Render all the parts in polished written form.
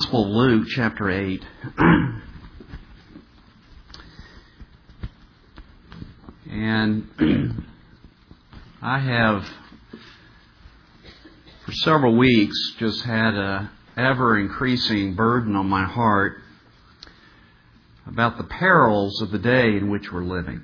Gospel of Luke, chapter 8. And I have, for several weeks, just had a ever-increasing burden on my heart about the perils of the day in which we're living.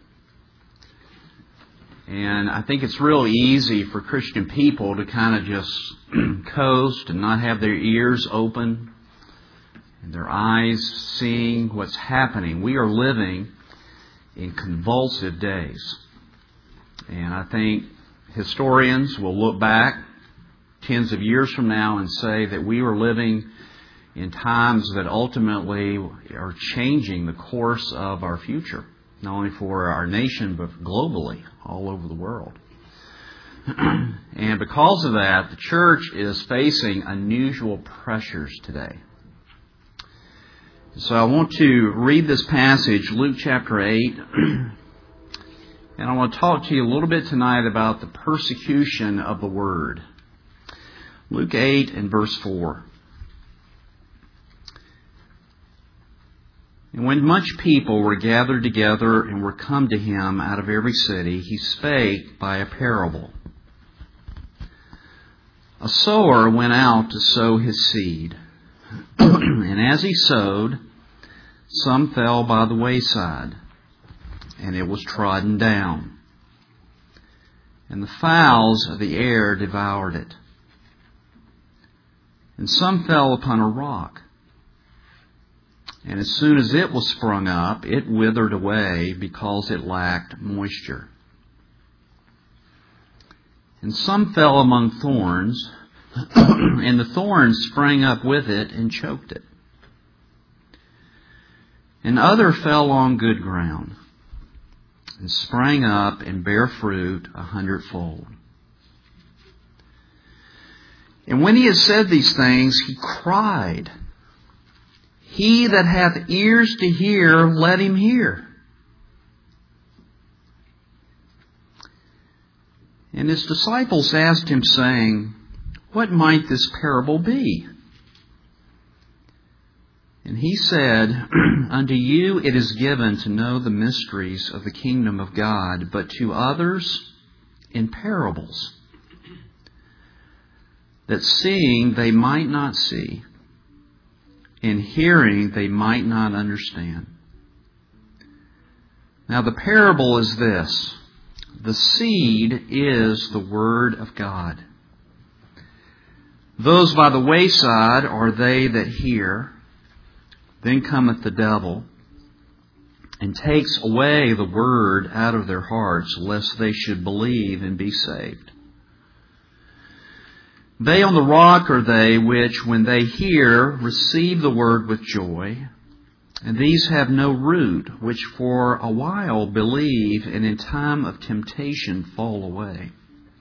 And I think it's real easy for Christian people to kind of just coast and not have their ears open and their eyes seeing what's happening. We are living in convulsive days. And I think historians will look back tens of years from now and say that we are living in times that ultimately are changing the course of our future, not only for our nation, but globally, all over the world. And because of that, the church is facing unusual pressures today. So I want to read this passage, Luke chapter 8, and I want to talk to you a little bit tonight about the persecution of the Word. Luke 8 and verse 4. And when much people were gathered together and were come to him out of every city, he spake by a parable. A sower went out to sow his seed. And as he sowed, some fell by the wayside, and it was trodden down. And the fowls of the air devoured it. And some fell upon a rock. And as soon as it was sprung up, it withered away because it lacked moisture. And some fell among thorns, and the thorns sprang up with it and choked it. And other fell on good ground, and sprang up and bare fruit 100-fold. And when he had said these things, he cried, He that hath ears to hear, let him hear. And his disciples asked him, saying, What might this parable be? And he said, Unto you it is given to know the mysteries of the kingdom of God, but to others in parables, that seeing they might not see, in hearing they might not understand. Now the parable is this. The seed is the word of God. Those by the wayside are they that hear. Then cometh the devil, and takes away the word out of their hearts, lest they should believe and be saved. They on the rock are they which, when they hear, receive the word with joy. And these have no root, which for a while believe, and in time of temptation fall away.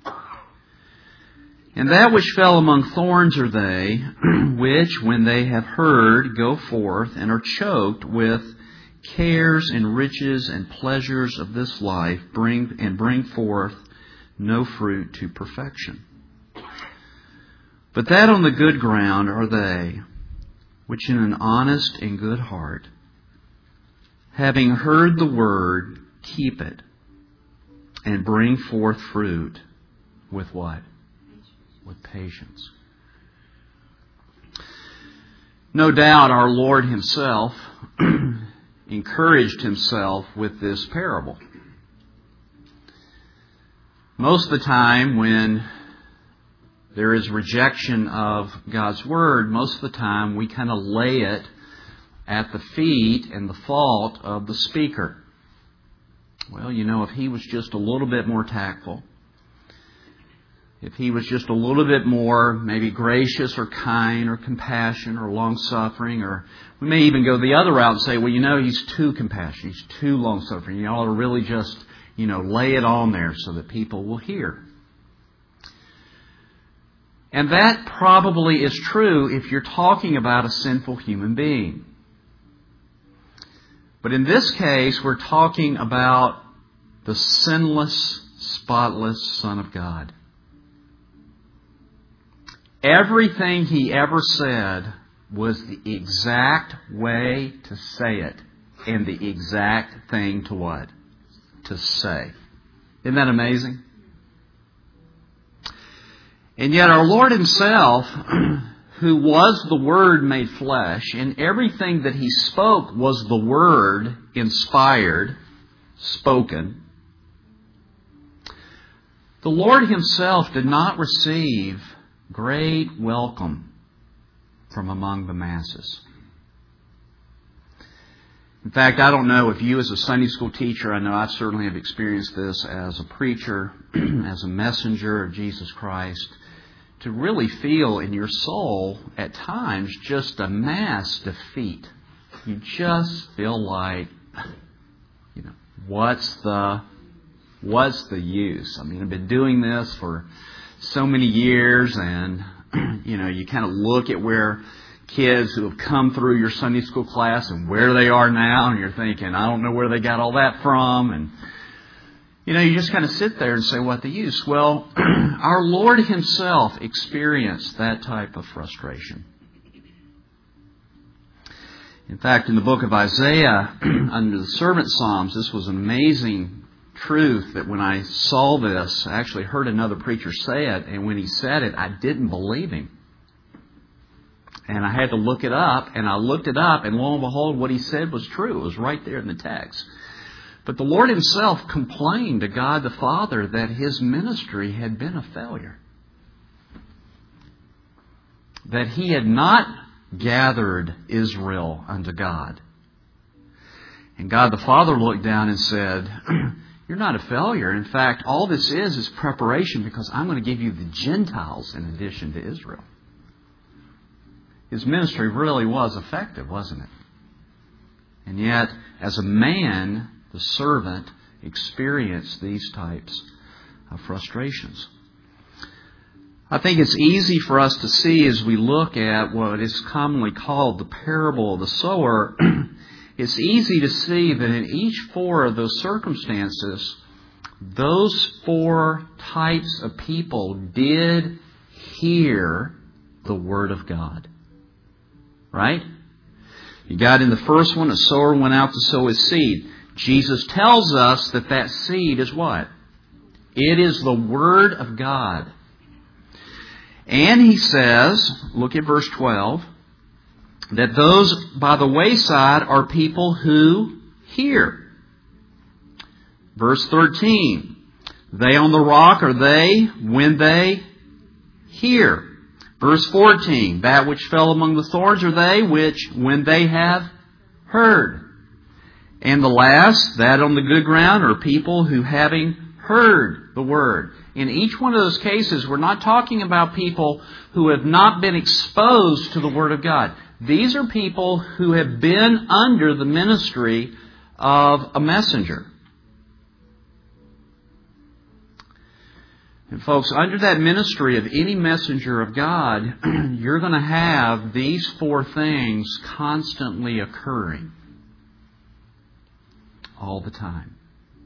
And that which fell among thorns are they, which, when they have heard, go forth, and are choked with cares and riches and pleasures of this life, bring forth no fruit to perfection. But that on the good ground are they, which in an honest and good heart, having heard the word, keep it, and bring forth fruit with what? With patience. No doubt our Lord Himself encouraged Himself with this parable. Most of the time when there is rejection of God's Word, most of the time we kind of lay it at the feet and the fault of the speaker. Well, if he was just a little bit more tactful, if he was just a little bit more maybe gracious or kind or compassionate or long-suffering, or we may even go the other route and say, well, he's too compassionate, he's too long-suffering. You ought to really just, lay it on there so that people will hear. And that probably is true if you're talking about a sinful human being. But in this case, we're talking about the sinless, spotless Son of God. Everything He ever said was the exact way to say it and the exact thing to what? To say. Isn't that amazing? And yet our Lord Himself, who was the Word made flesh, and everything that He spoke was the Word inspired, spoken. The Lord Himself did not receive great welcome from among the masses. In fact, I don't know if you as a Sunday school teacher, I know I certainly have experienced this as a preacher, as a messenger of Jesus Christ, to really feel in your soul at times just a mass defeat. You just feel like, what's the use? I mean, I've been doing this for so many years, and you kind of look at where kids who have come through your Sunday school class and where they are now, and you're thinking, I don't know where they got all that from, and you just kind of sit there and say, what the use? Well, our Lord Himself experienced that type of frustration. In fact, in the book of Isaiah, under the servant Psalms, this was an amazing truth that when I saw this, I actually heard another preacher say it, and when he said it, I didn't believe him. And I had to look it up, and I looked it up, and lo and behold, what he said was true. It was right there in the text. But the Lord Himself complained to God the Father that His ministry had been a failure. That He had not gathered Israel unto God. And God the Father looked down and said, you're not a failure. In fact, all this is preparation, because I'm going to give you the Gentiles in addition to Israel. His ministry really was effective, wasn't it? And yet, as a man, the servant experienced these types of frustrations. I think it's easy for us to see as we look at what is commonly called the parable of the sower. It's easy to see that in each four of those circumstances, those four types of people did hear the Word of God. Right? You got in the first one, a sower went out to sow his seed. Jesus tells us that that seed is what? It is the Word of God. And He says, look at verse 12, that those by the wayside are people who hear. Verse 13, they on the rock are they when they hear. Verse 14, that which fell among the thorns are they which when they have heard. And the last, that on the good ground, are people who having heard the Word. In each one of those cases, we're not talking about people who have not been exposed to the Word of God. These are people who have been under the ministry of a messenger. And folks, under that ministry of any messenger of God, you're going to have these four things constantly occurring all the time.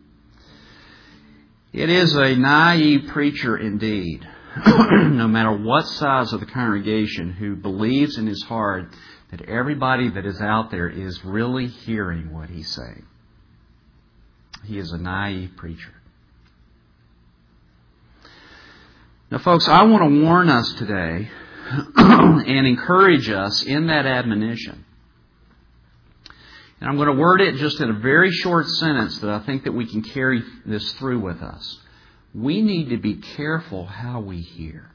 It is a naive preacher indeed, no matter what size of the congregation, who believes in his heart that everybody that is out there is really hearing what he's saying. He is a naive preacher. Now, folks, I want to warn us today and encourage us in that admonition. And I'm going to word it just in a very short sentence that I think that we can carry this through with us. We need to be careful how we hear.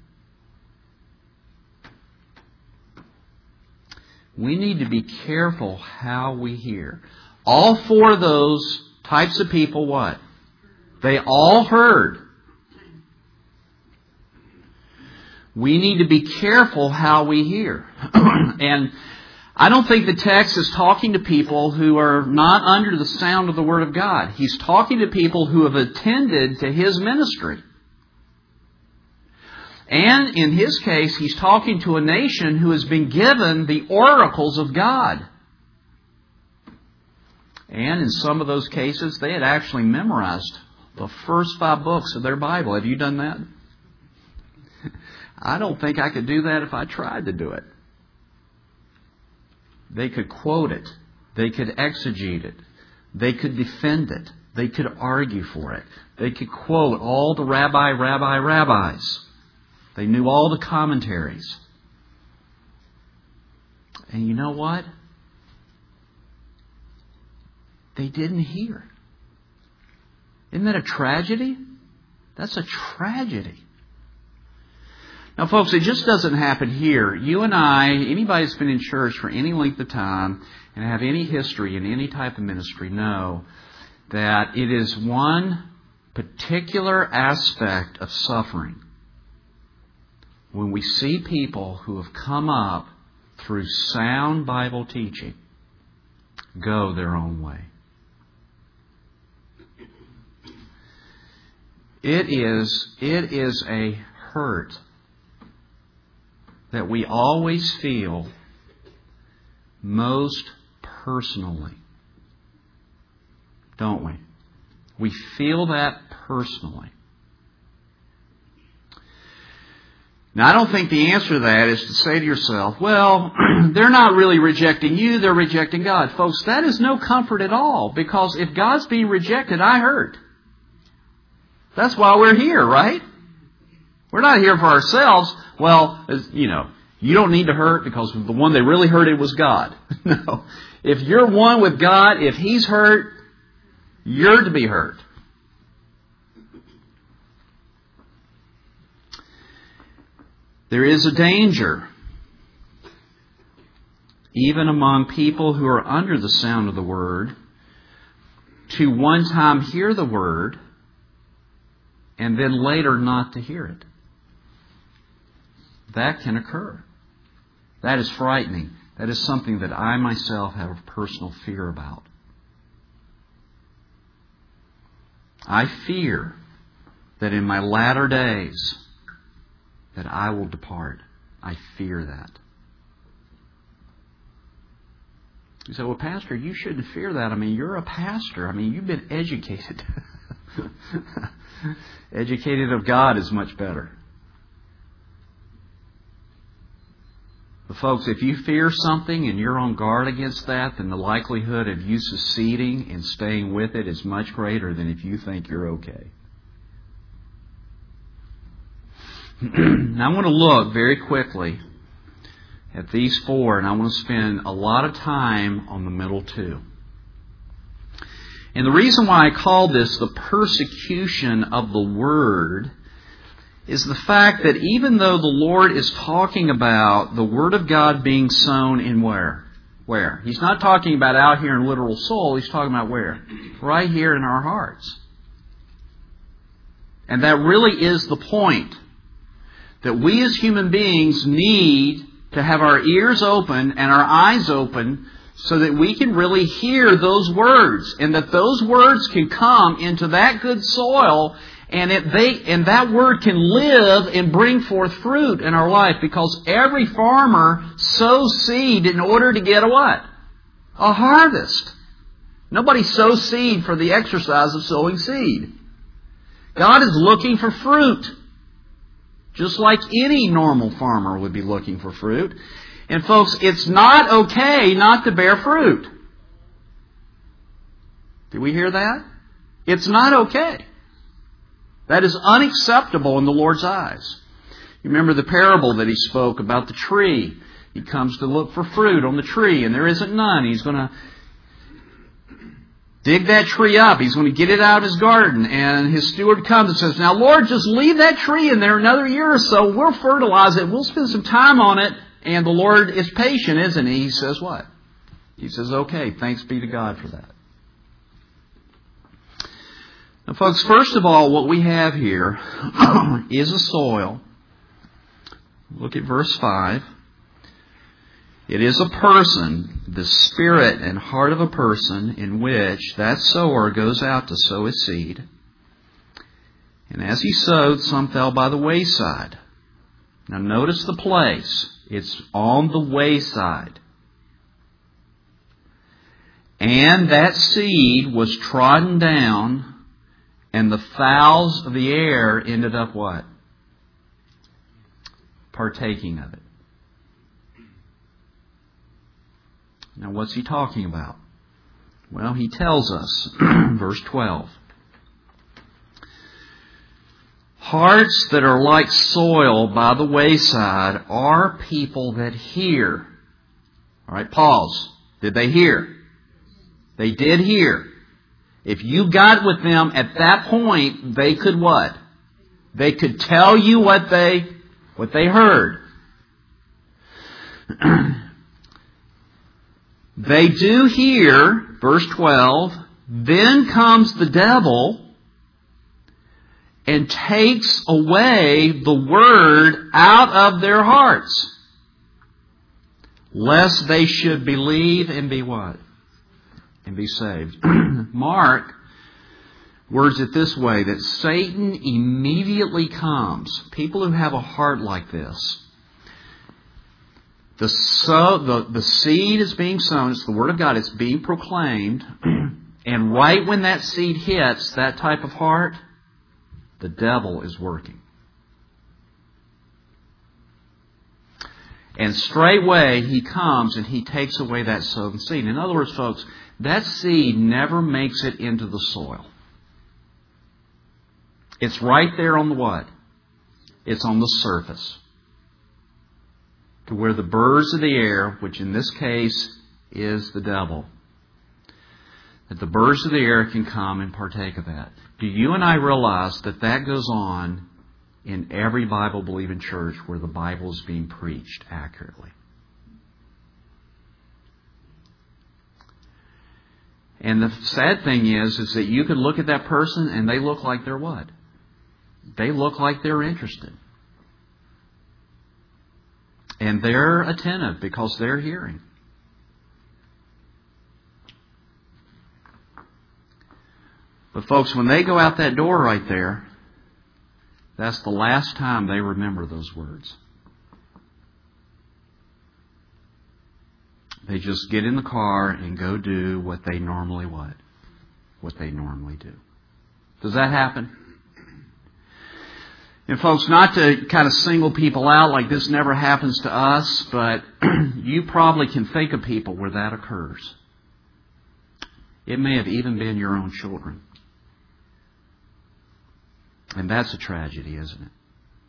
We need to be careful how we hear. All four of those types of people, what? They all heard. We need to be careful how we hear. And I don't think the text is talking to people who are not under the sound of the Word of God. He's talking to people who have attended to His ministry. And in his case, he's talking to a nation who has been given the oracles of God. And in some of those cases, they had actually memorized the first 5 books of their Bible. Have you done that? I don't think I could do that if I tried to do it. They could quote it. They could exegete it. They could defend it. They could argue for it. They could quote all the rabbis. They knew all the commentaries. And you know what? They didn't hear. Isn't that a tragedy? That's a tragedy. Now, folks, it just doesn't happen here. You and I, anybody that's been in church for any length of time and have any history in any type of ministry, know that it is one particular aspect of suffering when we see people who have come up through sound Bible teaching go their own way. It is a hurt that we always feel most personally. Don't we? We feel that personally. Now, I don't think the answer to that is to say to yourself, well, they're not really rejecting you, they're rejecting God. Folks, that is no comfort at all, because if God's being rejected, I hurt. That's why we're here, right? We're not here for ourselves. Well, you know, you don't need to hurt because the one they really hurted was God. No. If you're one with God, if He's hurt, you're to be hurt. There is a danger, even among people who are under the sound of the Word, to one time hear the Word and then later not to hear it. That can occur. That is frightening. That is something that I myself have a personal fear about. I fear that in my latter days that I will depart. I fear that. You say, well, Pastor, you shouldn't fear that. I mean, you're a pastor. I mean, you've been educated. Educated of God is much better. But folks, if you fear something and you're on guard against that, then the likelihood of you succeeding and staying with it is much greater than if you think you're okay. Now I want to look very quickly at these four, and I want to spend a lot of time on the middle two. And the reason why I call this the persecution of the Word is the fact that even though the Lord is talking about the Word of God being sown in where? Where? He's not talking about out here in literal soul. He's talking about where? Right here in our hearts. And that really is the point. That we as human beings need to have our ears open and our eyes open so that we can really hear those words, and that those words can come into that good soil, and that word can live and bring forth fruit in our life, because every farmer sows seed in order to get a what? A harvest. Nobody sows seed for the exercise of sowing seed. God is looking for fruit, just like any normal farmer would be looking for fruit. And folks, it's not okay not to bear fruit. Did we hear that? It's not okay. That is unacceptable in the Lord's eyes. You remember the parable that He spoke about the tree. He comes to look for fruit on the tree, and there isn't none. He's going to dig that tree up. He's going to get it out of his garden. And his steward comes and says, now, Lord, just leave that tree in there another year or so. We'll fertilize it. We'll spend some time on it. And the Lord is patient, isn't He? He says what? He says, okay, thanks be to God for that. Now, folks, first of all, what we have here is a soil. Look at verse 5. It is a person, the spirit and heart of a person, in which that sower goes out to sow his seed. And as he sowed, some fell by the wayside. Now notice the place. It's on the wayside. And that seed was trodden down, and the fowls of the air ended up what? Partaking of it. Now, what's he talking about? Well, he tells us, verse 12. Hearts that are like soil by the wayside are people that hear. All right, pause. Did they hear? They did hear. If you got with them at that point, they could what? They could tell you what they heard. They do hear, verse 12, then comes the devil and takes away the word out of their hearts, lest they should believe and be what? And be saved. Mark words it this way, that Satan immediately comes. People who have a heart like this, the seed is being sown, it's the Word of God, it's being proclaimed, and right when that seed hits that type of heart, the devil is working. And straightway he comes and he takes away that sown seed. In other words, folks, that seed never makes it into the soil. It's right there on the what? It's on the surface. To where the birds of the air, which in this case is the devil, that the birds of the air can come and partake of that. Do you and I realize that that goes on in every Bible-believing church where the Bible is being preached accurately? And the sad thing is that you could look at that person and they look like they're what? They look like they're interested. And they're attentive because they're hearing. But folks, when they go out that door right there, that's the last time they remember those words. They just get in the car and go do what they normally would. What they normally do. Does that happen? And folks, not to kind of single people out like this never happens to us, but you probably can think of people where that occurs. It may have even been your own children. And that's a tragedy, isn't it?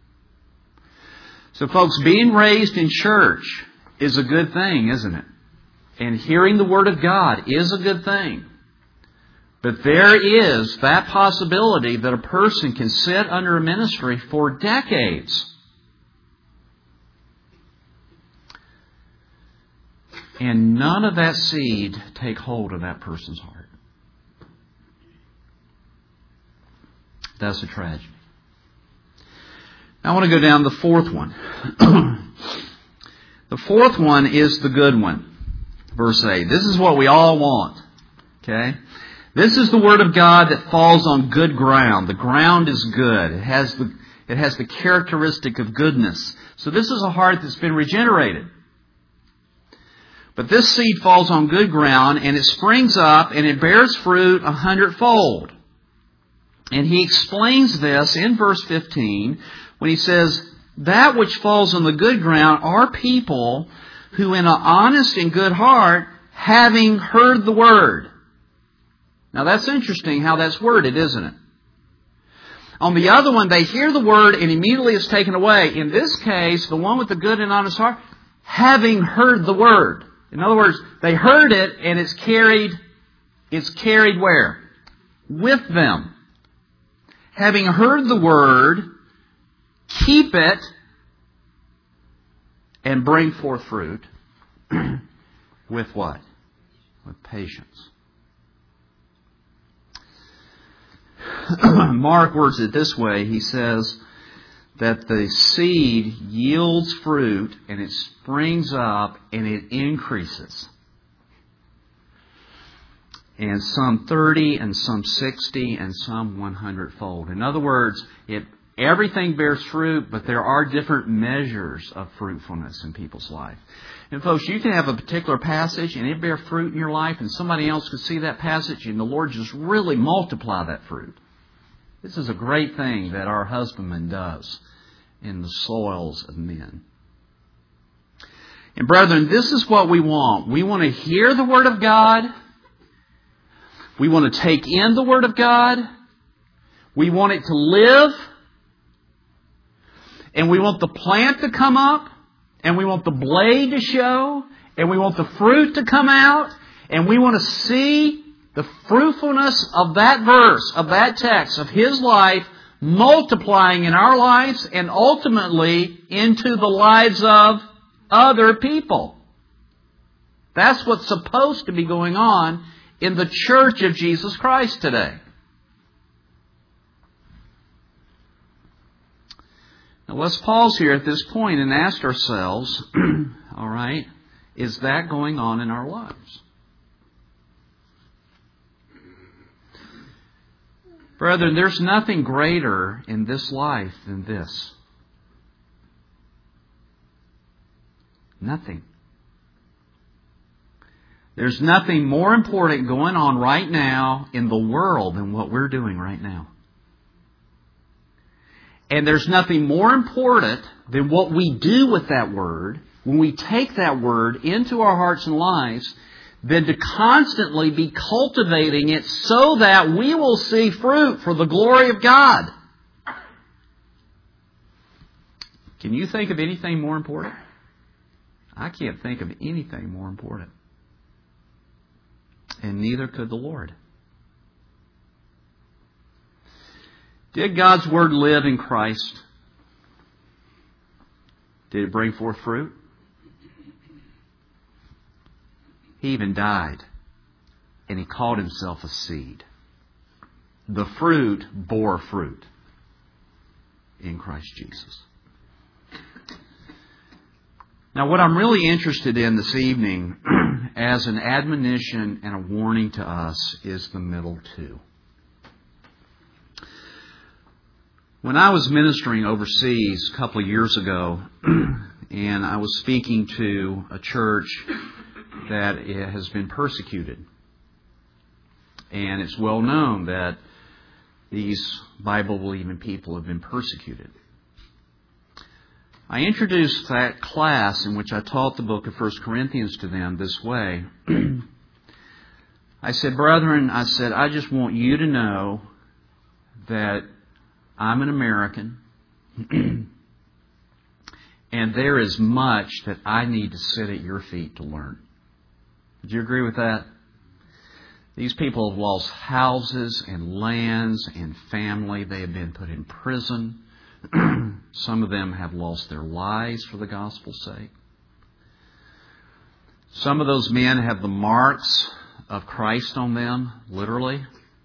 So folks, being raised in church is a good thing, isn't it? And hearing the Word of God is a good thing. But there is that possibility that a person can sit under a ministry for decades and none of that seed take hold of that person's heart. That's a tragedy. Now I want to go down to the fourth one. The fourth one is the good one. Verse 8. This is what we all want. Okay? This is the Word of God that falls on good ground. The ground is good. It has the characteristic of goodness. So this is a heart that's been regenerated. But this seed falls on good ground and it springs up and it bears fruit 100-fold. And he explains this in verse 15 when he says, that which falls on the good ground are people who in an honest and good heart, having heard the Word. Now that's interesting how that's worded, isn't it? On the other one, they hear the Word and immediately it's taken away. In this case, the one with the good and honest heart, having heard the Word. In other words, they heard it and it's carried where? With them. Having heard the Word, keep it and bring forth fruit. With what? With patience. Mark words it this way. He says that the seed yields fruit and it springs up and it increases. And some 30 and some 60 and some 100-fold. In other words, everything bears fruit, but there are different measures of fruitfulness in people's life. And folks, you can have a particular passage and it bear fruit in your life and somebody else could see that passage and the Lord just really multiply that fruit. This is a great thing that our husbandman does in the soils of men. And brethren, this is what we want. We want to hear the Word of God. We want to take in the Word of God. We want it to live. And we want the plant to come up. And we want the blade to show. And we want the fruit to come out. And we want to see the fruitfulness of that verse, of that text, of His life, multiplying in our lives and ultimately into the lives of other people. That's what's supposed to be going on in the church of Jesus Christ today. Now let's pause here at this point and ask ourselves, all right, is that going on in our lives? Brethren, there's nothing greater in this life than this. Nothing. There's nothing more important going on right now in the world than what we're doing right now. And there's nothing more important than what we do with that Word, when we take that Word into our hearts and lives, than to constantly be cultivating it so that we will see fruit for the glory of God. Can you think of anything more important? I can't think of anything more important. And neither could the Lord. Did God's Word live in Christ? Did it bring forth fruit? He even died, and He called Himself a seed. The fruit bore fruit in Christ Jesus. Now, what I'm really interested in this evening, as an admonition and a warning to us, is the middle two. When I was ministering overseas a couple of years ago, and I was speaking to a church that it has been persecuted. And it's well known that these Bible-believing people have been persecuted. I introduced that class in which I taught the book of 1 Corinthians to them this way. I said, brethren, I just want you to know that I'm an American and there is much that I need to sit at your feet to learn. Would you agree with that? These people have lost houses and lands and family. They have been put in prison. Some of them have lost their lives for the gospel's sake. Some of those men have the marks of Christ on them, literally.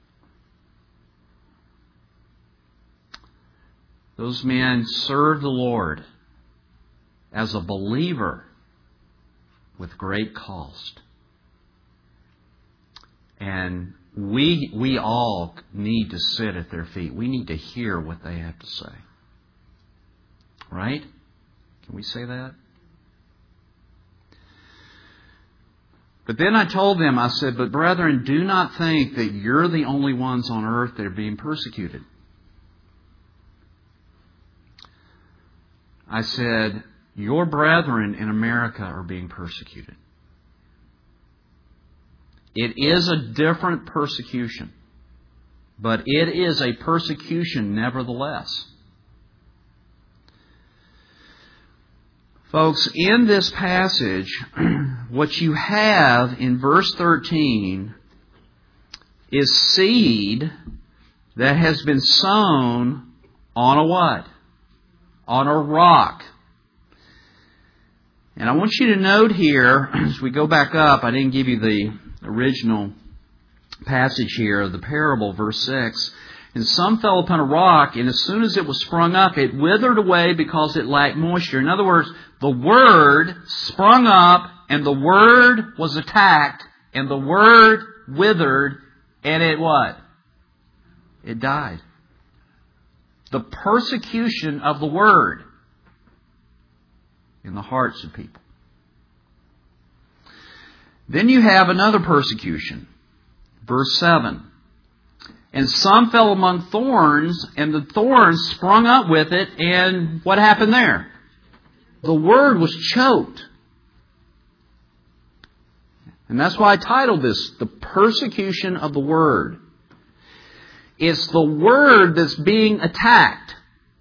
Those men served the Lord as a believer with great cost. And we all need to sit at their feet. We need to hear what they have to say. Right? Can we say that? But then I told them, I said, but brethren, do not think that you're the only ones on earth that are being persecuted. I said, your brethren in America are being persecuted. It is a different persecution, but it is a persecution nevertheless. Folks, in this passage, what you have in verse 13 is seed that has been sown on a what? On a rock. And I want you to note here, as we go back up, I didn't give you the original passage here of the parable, verse 6. And some fell upon a rock, and as soon as it was sprung up, it withered away because it lacked moisture. In other words, the Word sprung up, and the Word was attacked, and the Word withered, and it what? It died. The persecution of the Word in the hearts of people. Then you have another persecution. Verse 7. And some fell among thorns, and the thorns sprung up with it, and what happened there? The Word was choked. And that's why I titled this, The Persecution of the Word. It's the Word that's being attacked.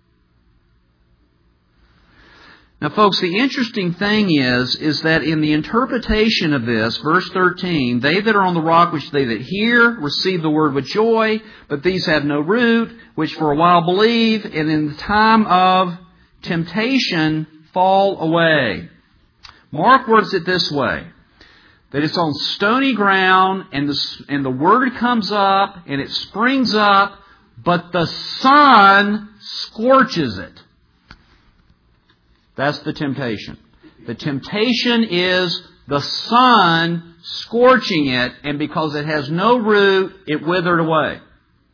Now, folks, the interesting thing is that in the interpretation of this, verse 13, they that are on the rock, which they that hear, receive the word with joy, but these have no root, which for a while believe, and in the time of temptation fall away. Mark words it this way, that it's on stony ground, and the word comes up, and it springs up, but the sun scorches it. That's the temptation. The temptation is the sun scorching it, and because it has no root, it withered away.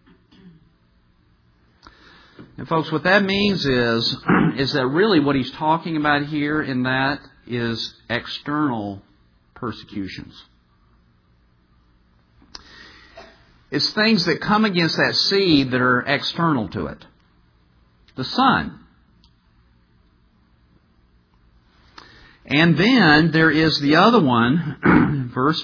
And folks, what that means is that really what he's talking about here in that is external persecutions. It's things that come against that seed that are external to it. The sun. And then there is the other one, verse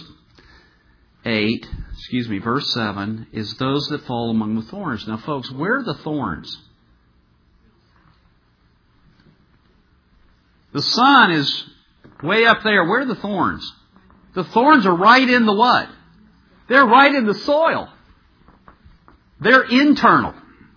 7, is those that fall among the thorns. Now, folks, where are the thorns? The sun is way up there. Where are the thorns? The thorns are right in the what? They're right in the soil. They're internal.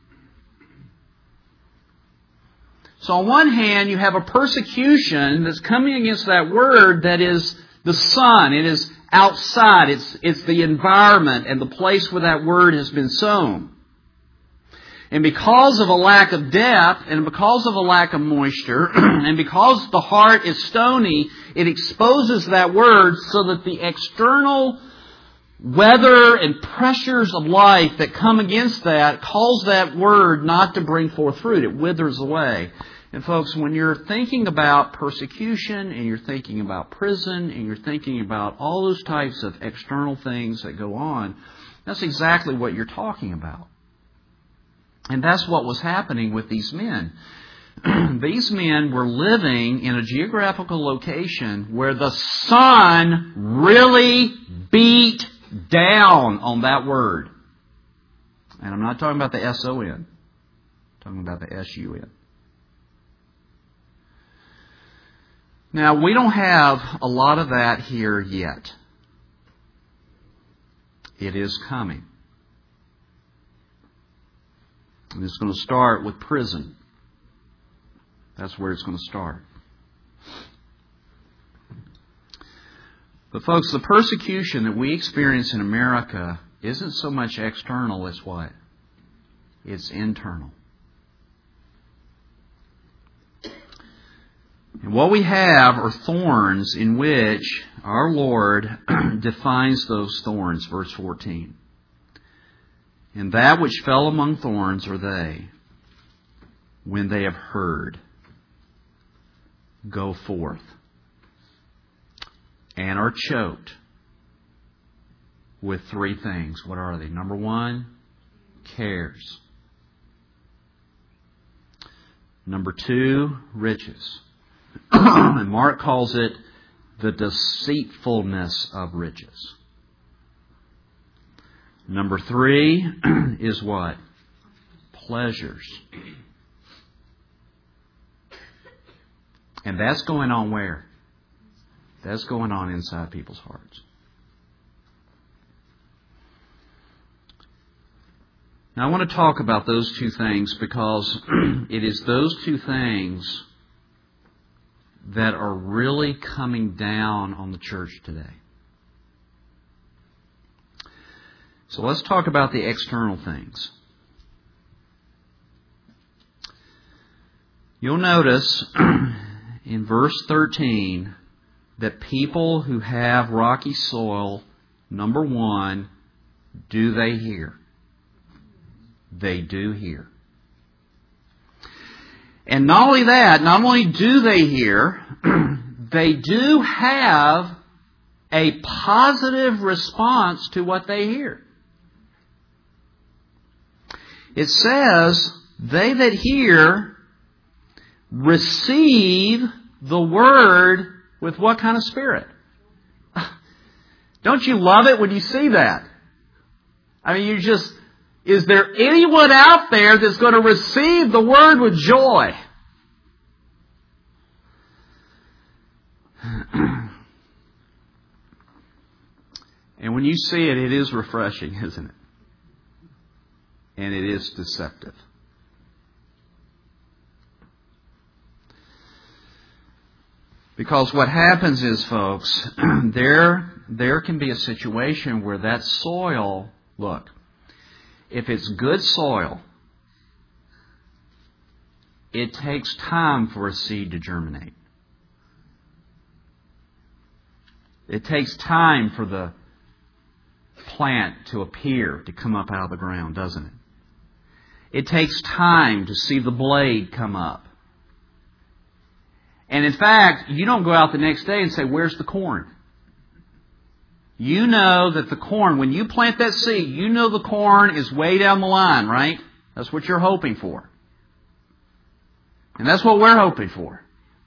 So on one hand, you have a persecution that's coming against that word that is the sun. It is outside. It's the environment and the place where that word has been sown. And because of a lack of depth, and because of a lack of moisture, and because the heart is stony, it exposes that word so that the external weather and pressures of life that come against that cause that word not to bring forth fruit. It withers away. And folks, when you're thinking about persecution, and you're thinking about prison, and you're thinking about all those types of external things that go on, that's exactly what you're talking about. And that's what was happening with these men. These men were living in a geographical location where the sun really beat down on that word. And I'm not talking about the S-O-N. I'm talking about the S-U-N. Now, we don't have a lot of that here yet. It is coming. And it's going to start with prison. That's where it's going to start. But folks, the persecution that we experience in America isn't so much external as what? It's internal. And what we have are thorns in which our Lord defines those thorns, verse 14. And that which fell among thorns are they, when they have heard, go forth, and are choked with three things. What are they? Number one, cares. Number two, riches. And Mark calls it the deceitfulness of riches. Number three is what? Pleasures. And that's going on where? That's going on inside people's hearts. Now I want to talk about those two things because it is those two things that are really coming down on the church today. So let's talk about the external things. You'll notice in verse 13 that people who have rocky soil, number one, do they hear? They do hear. And not only that, not only do they hear, they do have a positive response to what they hear. It says, they that hear receive the word with what kind of spirit? Don't you love it when you see that? I mean, is there anyone out there that's going to receive the Word with joy? And when you see it, it is refreshing, isn't it? And it is deceptive. Because what happens is, folks, there can be a situation where that soil, look, if it's good soil, it takes time for a seed to germinate. It takes time for the plant to appear, to come up out of the ground, doesn't it? It takes time to see the blade come up. And in fact, you don't go out the next day and say, where's the corn? You know that the corn, when you plant that seed, you know the corn is way down the line, right? That's what you're hoping for. And that's what we're hoping for.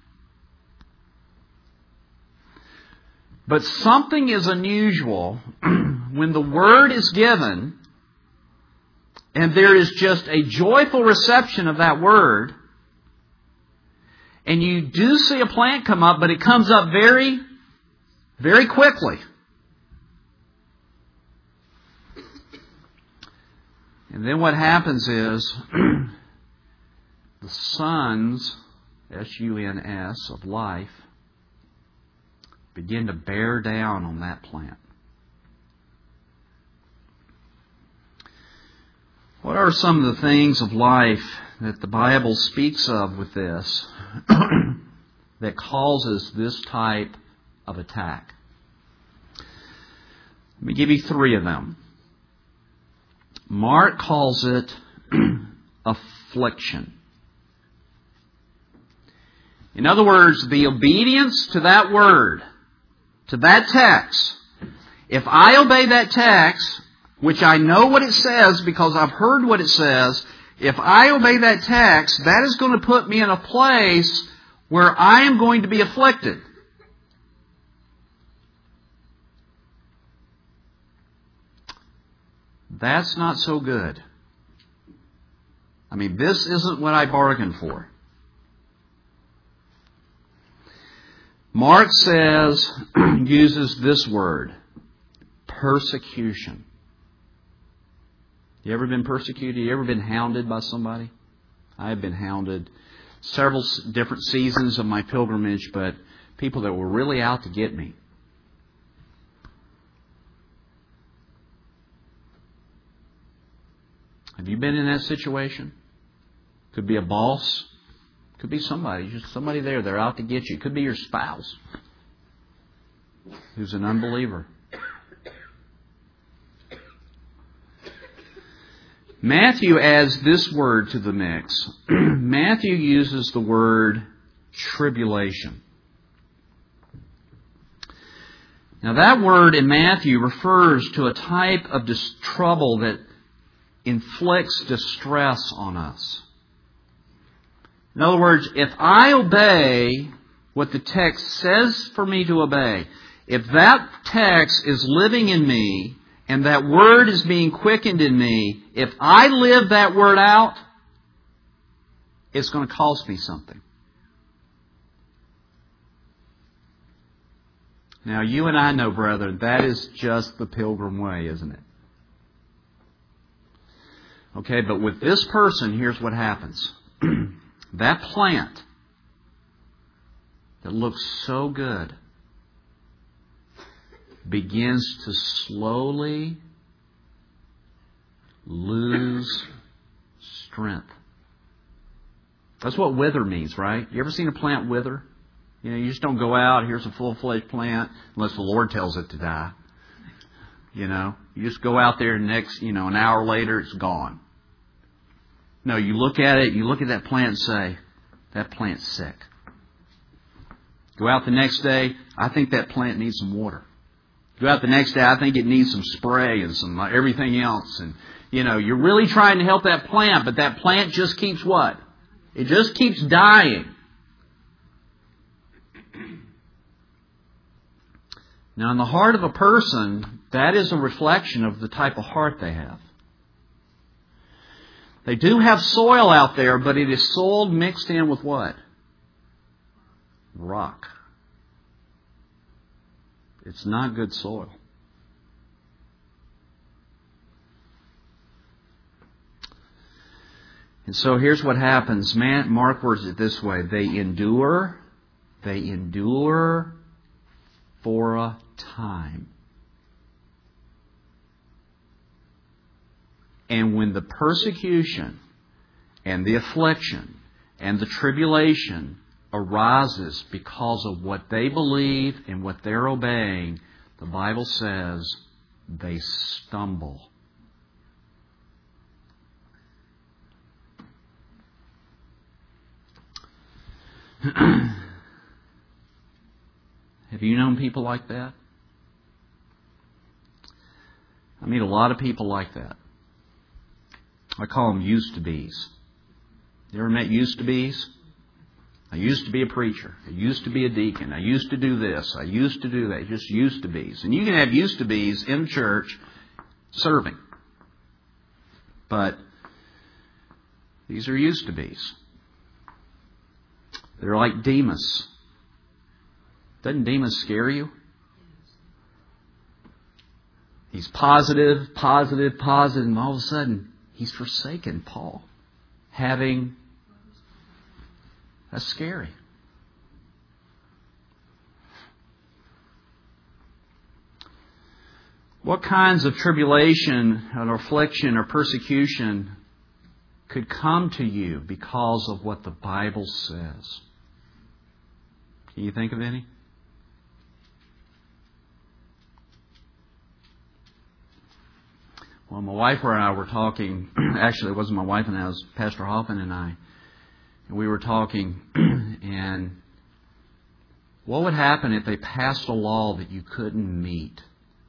But something is unusual when the Word is given and there is just a joyful reception of that Word, and you do see a plant come up, but it comes up very, very quickly. And then what happens is the sons, S-U-N-S, of life begin to bear down on that plant. What are some of the things of life that the Bible speaks of with this that causes this type of attack? Let me give you 3 of them. Mark calls it affliction. In other words, the obedience to that word, to that text. If I obey that text, which I know what it says because I've heard what it says, if I obey that text, that is going to put me in a place where I am going to be afflicted. That's not so good. I mean, this isn't what I bargained for. Mark uses this word, persecution. You ever been persecuted? You ever been hounded by somebody? I have been hounded several different seasons of my pilgrimage, but people that were really out to get me. Have you been in that situation? Could be a boss. Could be somebody. Just somebody there. They're out to get you. Could be your spouse who's an unbeliever. Matthew adds this word to the mix. Matthew uses the word tribulation. Now that word in Matthew refers to a type of trouble that inflicts distress on us. In other words, if I obey what the text says for me to obey, if that text is living in me and that word is being quickened in me, if I live that word out, it's going to cost me something. Now, you and I know, brethren, that is just the pilgrim way, isn't it? Okay, but with this person, here's what happens. That plant that looks so good begins to slowly lose strength. That's what wither means, right? You ever seen a plant wither? You know, you just don't go out, here's a full-fledged plant, unless the Lord tells it to die. You know, you just go out there and an hour later it's gone. No, you look at it, you look at that plant and say, that plant's sick. Go out the next day, I think that plant needs some water. Go out the next day, I think it needs some spray and some everything else. And, you're really trying to help that plant, but that plant just keeps what? It just keeps dying. Now, in the heart of a person, that is a reflection of the type of heart they have. They do have soil out there, but it is soil mixed in with what? Rock. It's not good soil. And so here's what happens. Mark words it this way. They endure for a time. And when the persecution and the affliction and the tribulation arises because of what they believe and what they're obeying, the Bible says they stumble. Have you known people like that? I meet a lot of people like that. I call them used-to-be's. You ever met used-to-be's? I used to be a preacher. I used to be a deacon. I used to do this. I used to do that. Just used-to-be's. And you can have used-to-be's in church serving. But these are used-to-be's. They're like Demas. Doesn't Demas scare you? He's positive, and all of a sudden, he's forsaken Paul. That's scary. What kinds of tribulation or affliction or persecution could come to you because of what the Bible says? Can you think of any? Well, my wife and I were talking. Actually, it wasn't my wife and I. It was Pastor Hoffman and I. And we were talking. And what would happen if they passed a law that you couldn't meet?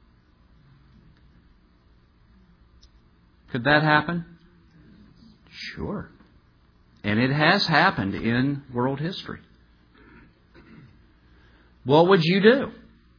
Could that happen? Sure. And it has happened in world history. What would you do?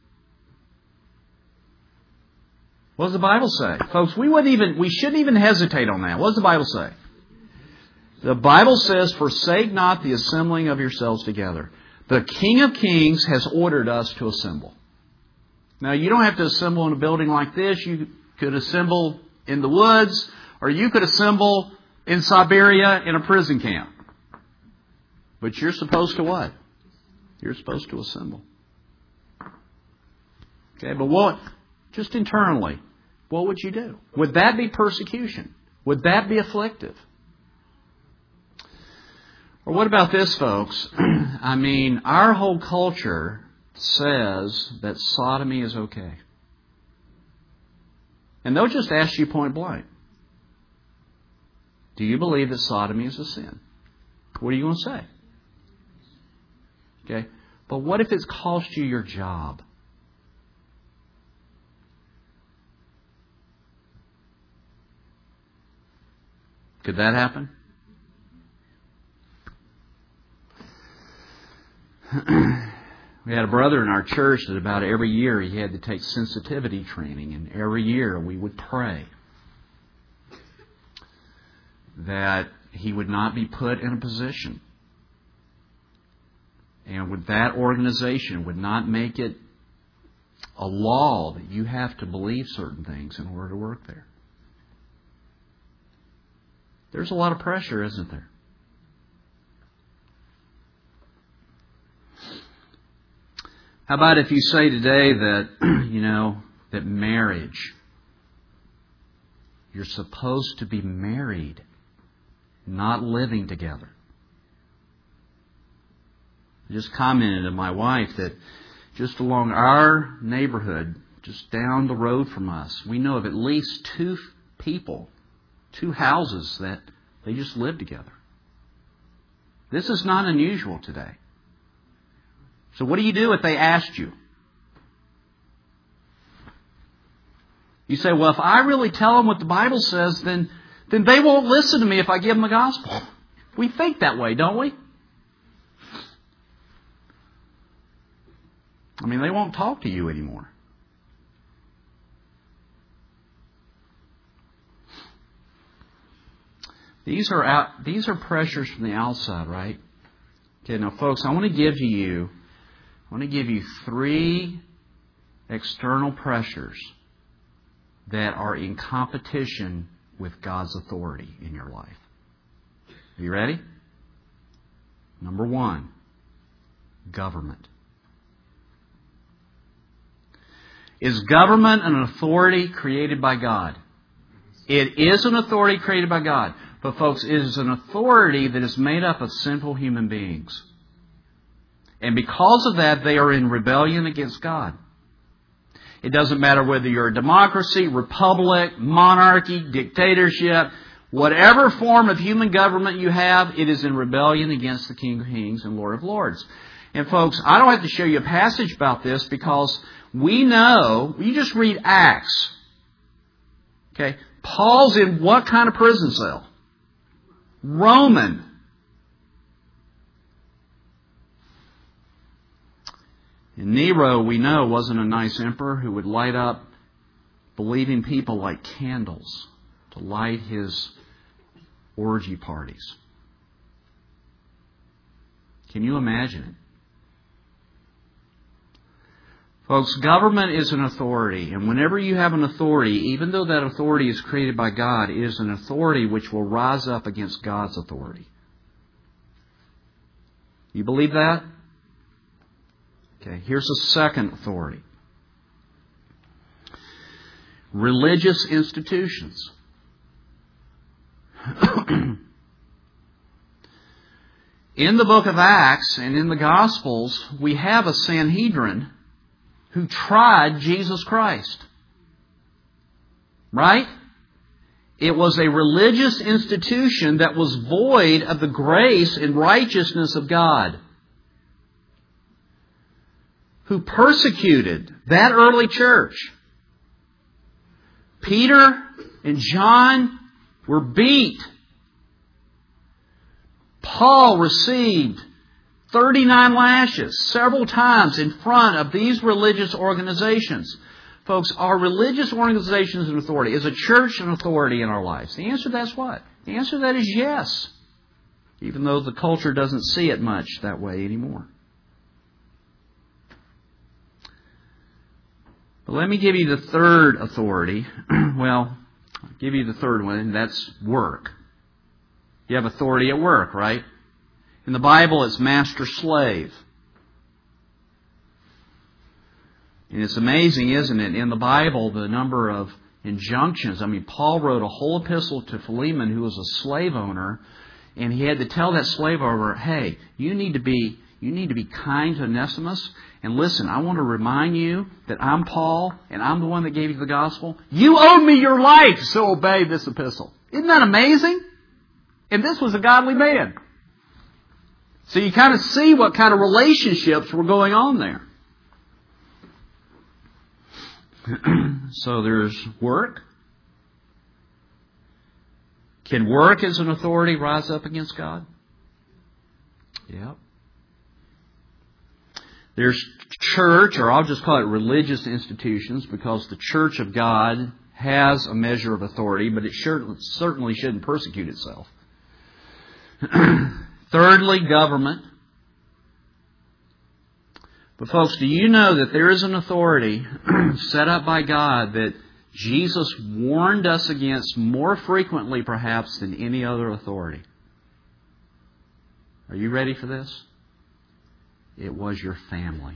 What does the Bible say? Folks, we shouldn't even hesitate on that. What does the Bible say? The Bible says, forsake not the assembling of yourselves together. The King of Kings has ordered us to assemble. Now, you don't have to assemble in a building like this. You could assemble in the woods, or you could assemble in Siberia in a prison camp. But you're supposed to what? You're supposed to assemble. Okay, but what? Just internally, what would you do? Would that be persecution? Would that be afflictive? Or what about this, folks? I mean, our whole culture says that sodomy is okay. And they'll just ask you point blank, do you believe that sodomy is a sin? What are you going to say? Okay, but what if it's cost you your job? Could that happen? We had a brother in our church that about every year he had to take sensitivity training, and every year we would pray that he would not be put in a position, and that organization would not make it a law that you have to believe certain things in order to work there. There's a lot of pressure, isn't there? How about if you say today that, that marriage, you're supposed to be married, not living together. I just commented to my wife that just along our neighborhood, just down the road from us, we know of at least two houses that they just live together. This is not unusual today. So what do you do if they asked you? You say, well, if I really tell them what the Bible says, then they won't listen to me if I give them the gospel. We think that way, don't we? I mean, they won't talk to you anymore. These are pressures from the outside, right? Okay, now folks, I want to give you 3 external pressures that are in competition with God's authority in your life. Are you ready? Number 1, government. Is government an authority created by God? It is an authority created by God. But folks, it is an authority that is made up of sinful human beings. And because of that, they are in rebellion against God. It doesn't matter whether you're a democracy, republic, monarchy, dictatorship, whatever form of human government you have, it is in rebellion against the King of Kings and Lord of Lords. And folks, I don't have to show you a passage about this because we know, you just read Acts. Okay, Paul's in what kind of prison cell? Roman. And Nero, we know, wasn't a nice emperor who would light up believing people like candles to light his orgy parties. Can you imagine it? Folks, government is an authority, and whenever you have an authority, even though that authority is created by God, it is an authority which will rise up against God's authority. You believe that? Okay, here's a second authority. Religious institutions. In the book of Acts and in the Gospels, we have a Sanhedrin who tried Jesus Christ. Right? It was a religious institution that was void of the grace and righteousness of God, who persecuted that early church. Peter and John were beat. Paul received 39 lashes several times in front of these religious organizations. Folks, are religious organizations an authority? Is a church an authority in our lives? The answer to that is what? The answer to that is yes. Even though the culture doesn't see it much that way anymore. But let me give you the third authority. Well, I'll give you the third one, and that's work. You have authority at work, right? In the Bible, it's master-slave. And it's amazing, isn't it? In the Bible, the number of injunctions. I mean, Paul wrote a whole epistle to Philemon, who was a slave owner, and he had to tell that slave owner, hey, you need to be kind to Onesimus. And listen, I want to remind you that I'm Paul, and I'm the one that gave you the gospel. You owe me your life, so obey this epistle. Isn't that amazing? And this was a godly man. So you kind of see what kind of relationships were going on there. So there's work. Can work as an authority rise up against God? Yeah. There's church, or I'll just call it religious institutions, because the church of God has a measure of authority, but it certainly shouldn't persecute itself. Thirdly, government. But folks, do you know that there is an authority set up by God that Jesus warned us against more frequently perhaps than any other authority? Are you ready for this? It was your family.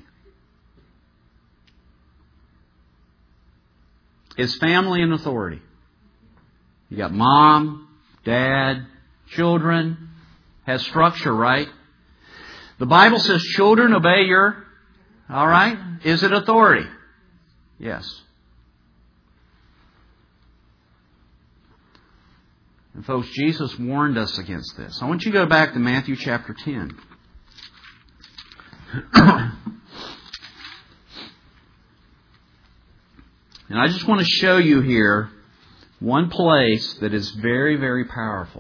Is family an authority? You got mom, dad, children. Has structure, right? The Bible says, children, obey your... All right? Is it authority? Yes. And folks, Jesus warned us against this. I want you to go back to Matthew chapter 10. And I just want to show you here one place that is very, very powerful.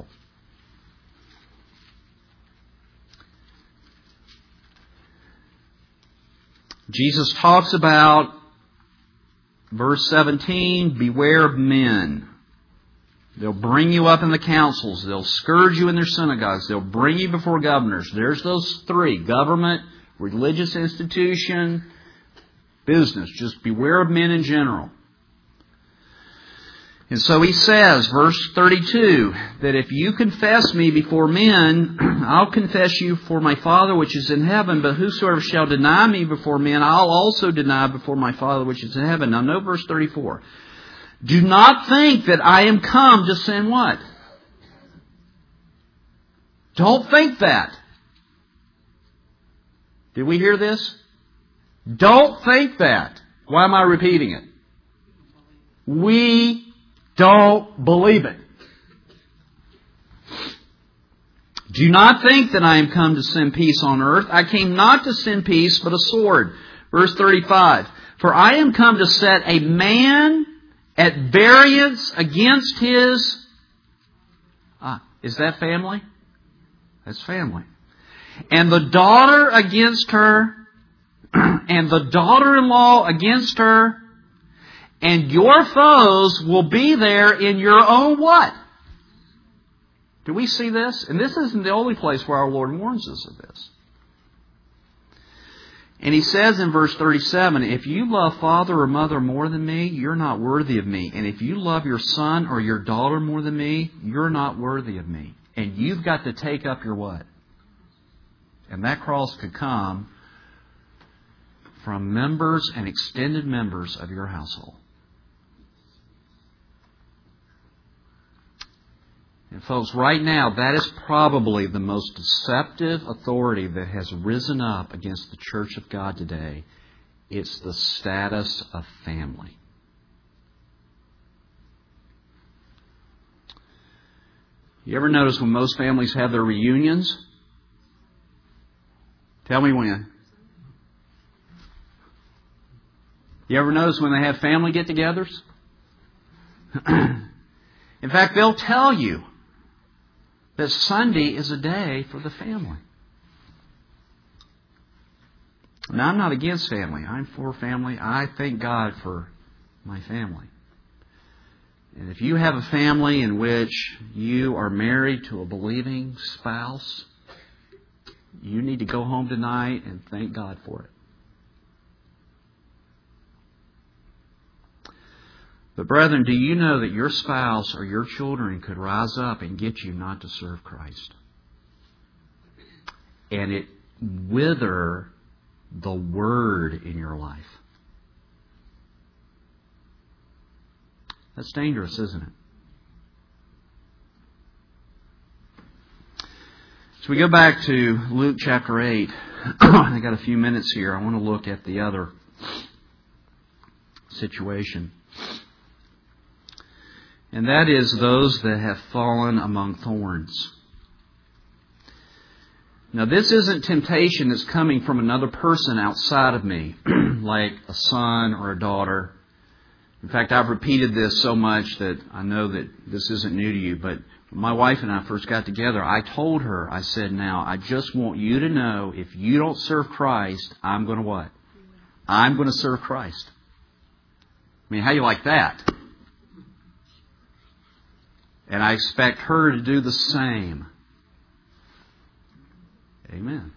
Jesus talks about, verse 17, beware of men. They'll bring you up in the councils. They'll scourge you in their synagogues. They'll bring you before governors. There's those three: government, religious institution, business. Just beware of men in general. And so he says, verse 32, that if you confess me before men, I'll confess you for my Father which is in heaven. But whosoever shall deny me before men, I'll also deny before my Father which is in heaven. Now note verse 34. Do not think that I am come to send what? Don't think that. Did we hear this? Don't think that. Why am I repeating it? We don't believe it. Do not think that I am come to send peace on earth. I came not to send peace, but a sword. Verse 35. For I am come to set a man at variance against his... is that family? That's family. And the daughter against her, and the daughter-in-law against her, and your foes will be there in your own what? Do we see this? And this isn't the only place where our Lord warns us of this. And He says in verse 37, if you love father or mother more than me, you're not worthy of me. And if you love your son or your daughter more than me, you're not worthy of me. And you've got to take up your what? And that cross could come from members and extended members of your household. And folks, right now, that is probably the most deceptive authority that has risen up against the Church of God today. It's the status of family. You ever notice when most families have their reunions? Tell me when. You ever notice when they have family get-togethers? In fact, they'll tell you that Sunday is a day for the family. Now, I'm not against family. I'm for family. I thank God for my family. And if you have a family in which you are married to a believing spouse, you need to go home tonight and thank God for it. But brethren, do you know that your spouse or your children could rise up and get you not to serve Christ? And it wither the Word in your life. That's dangerous, isn't it? So we go back to Luke chapter 8. I got a few minutes here. I want to look at the other situation. And that is those that have fallen among thorns. Now, this isn't temptation that's coming from another person outside of me, like a son or a daughter. In fact, I've repeated this so much that I know that this isn't new to you, but when my wife and I first got together, I told her, I said, now, I just want you to know, if you don't serve Christ, I'm going to what? I'm going to serve Christ. I mean, how do you like that? And I expect her to do the same. Amen.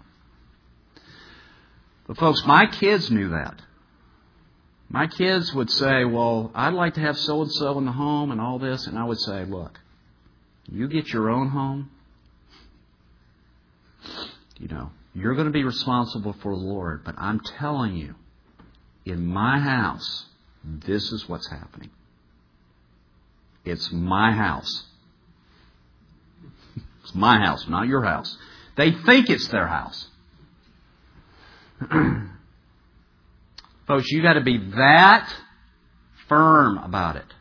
But folks, my kids knew that. My kids would say, well, I'd like to have so-and-so in the home and all this. And I would say, look, you get your own home. You know, you're going to be responsible for the Lord. But I'm telling you, in my house, this is what's happening. It's my house. It's my house, not your house. They think it's their house. Folks, you got to be that firm about it.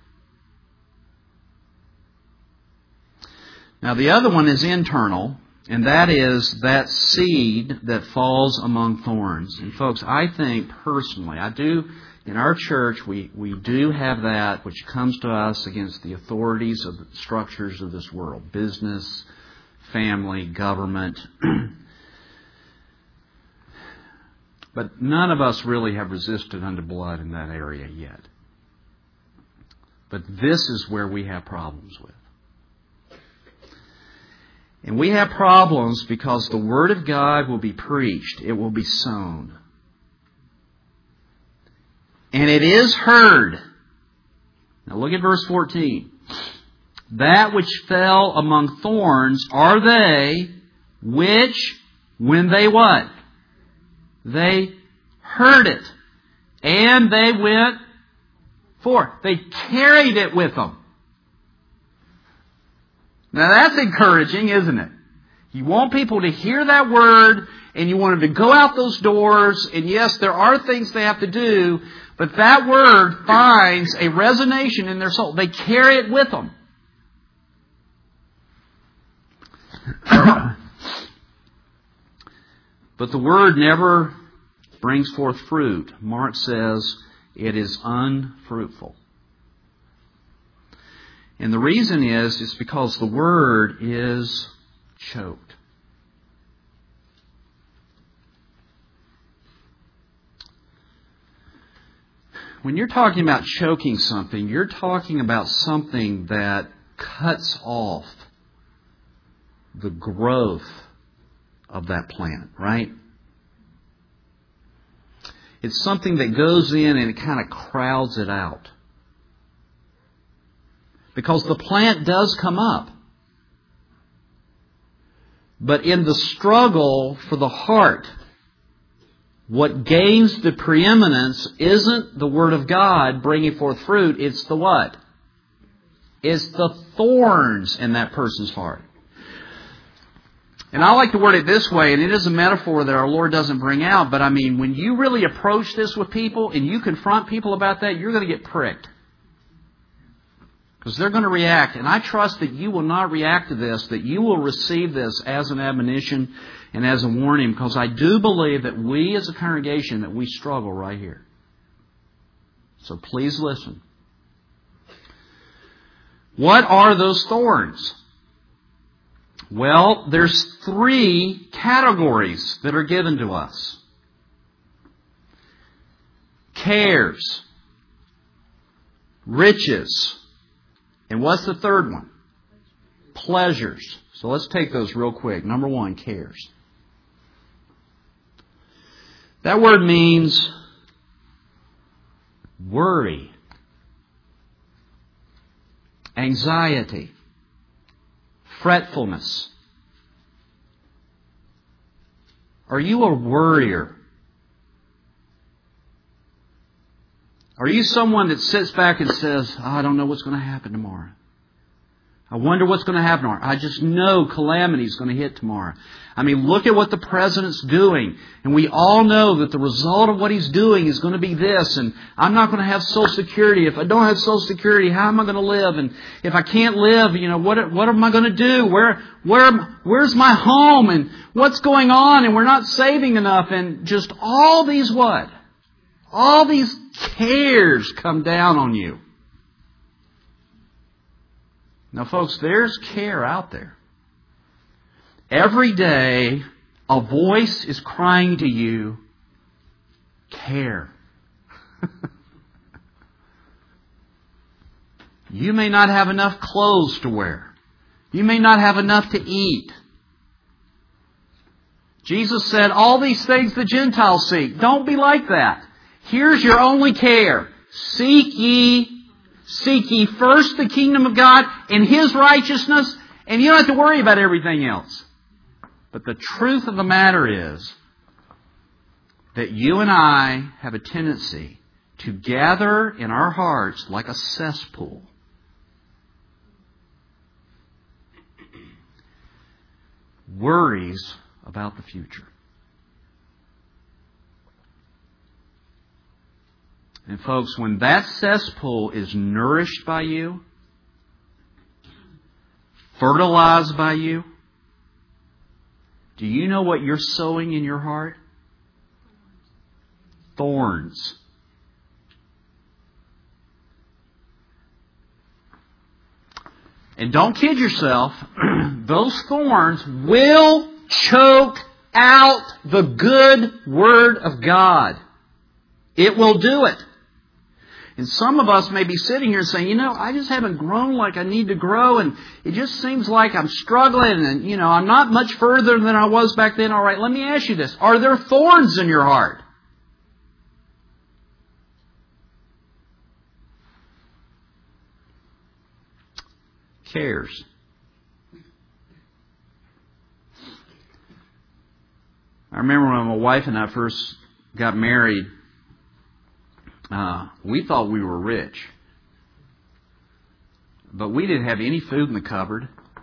Now, the other one is internal, and that is that seed that falls among thorns. And folks, I think personally, in our church, we do have that which comes to us against the authorities of the structures of this world. Business, family, government. But none of us really have resisted unto blood in that area yet. But this is where we have problems with. And we have problems because the Word of God will be preached. It will be sown. And it is heard. Now look at verse 14. That which fell among thorns are they which, when they what? They heard it. And they went forth. They carried it with them. Now that's encouraging, isn't it? You want people to hear that Word, and you want them to go out those doors, and yes, there are things they have to do, but that Word finds a resonation in their soul. They carry it with them. But the Word never brings forth fruit. Mark says it is unfruitful. And the reason is, it's because the Word is choked. When you're talking about choking something, you're talking about something that cuts off the growth of that plant, right? It's something that goes in and it kind of crowds it out. Because the plant does come up. But in the struggle for the heart, what gains the preeminence isn't the Word of God bringing forth fruit. It's the what? It's the thorns in that person's heart. And I like to word it this way, and it is a metaphor that our Lord doesn't bring out, but I mean, when you really approach this with people and you confront people about that, you're going to get pricked. Because they're going to react. And I trust that you will not react to this, that you will receive this as an admonition and as a warning, because I do believe that we as a congregation, that we struggle right here. So please listen. What are those thorns? Well, there's 3 categories that are given to us. Cares, riches, and what's the third one? Pleasures. So let's take those real quick. Number 1, cares. That word means worry, anxiety, fretfulness. Are you a worrier? Are you someone that sits back and says, I don't know what's going to happen tomorrow. I wonder what's going to happen tomorrow. I just know calamity is going to hit tomorrow. I mean, look at what the President's doing. And we all know that the result of what he's doing is going to be this. And I'm not going to have Social Security. If I don't have Social Security, how am I going to live? And if I can't live, what am I going to do? Where's my home? And what's going on? And we're not saving enough. And just all these what? All these cares come down on you. Now, folks, there's care out there. Every day, a voice is crying to you, care. You may not have enough clothes to wear. You may not have enough to eat. Jesus said, all these things the Gentiles seek. Don't be like that. Here's your only care. Seek ye first the kingdom of God and His righteousness, and you don't have to worry about everything else. But the truth of the matter is that you and I have a tendency to gather in our hearts like a cesspool. Worries about the future. And folks, when that cesspool is nourished by you, fertilized by you, do you know what you're sowing in your heart? Thorns. And don't kid yourself, those thorns will choke out the good Word of God. It will do it. And some of us may be sitting here saying, I just haven't grown like I need to grow, and it just seems like I'm struggling, and, I'm not much further than I was back then. All right, let me ask you this. Are there thorns in your heart? Cares. I remember when my wife and I first got married, we thought we were rich. But we didn't have any food in the cupboard.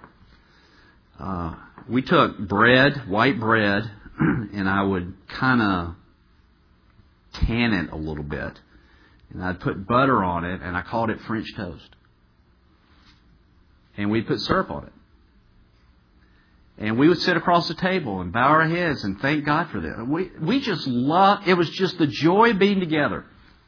We took bread, white bread, and I would kind of tan it a little bit. And I'd put butter on it, and I called it French toast. And we'd put syrup on it. And we would sit across the table and bow our heads and thank God for that. We just loved, it was just the joy of being together.